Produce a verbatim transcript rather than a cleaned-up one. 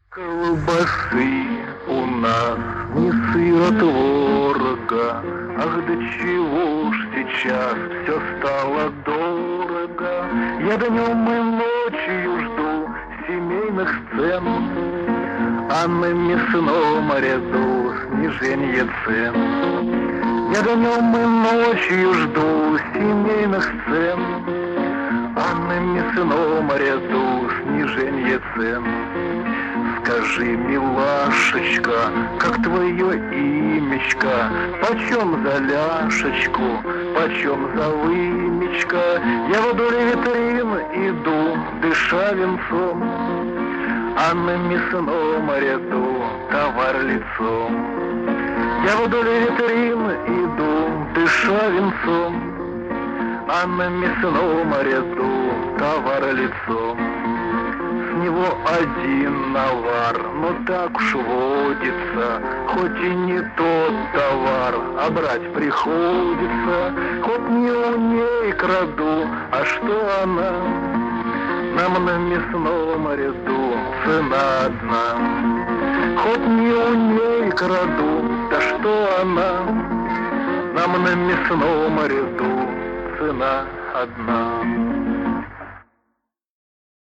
Колбасы у нас не сыра творога, ах, до чего ж сейчас все стало дорого. Я днем и ночью жду семейных сцен, а на мясном ряду снижение цен. Я днем и ночью жду семейных сцен, а на мясном ряду снижение цен. Скажи, милашечка, как твое имечко, почем за ляшечку, почем за вымечка? Я вдоль витрин иду, дыша венцом, а на мясном ряду товар лицом. Я вдоль витрин иду, дыша венцом, а на мясном ряду товар лицом. С него один навар, но так уж водится, хоть и не тот товар, а брать приходится. Хоть не у ней краду, а что она? Нам на мясном ряду цена одна. Хоть не у ней краду, да что она? Нам на мясном ряду цена одна.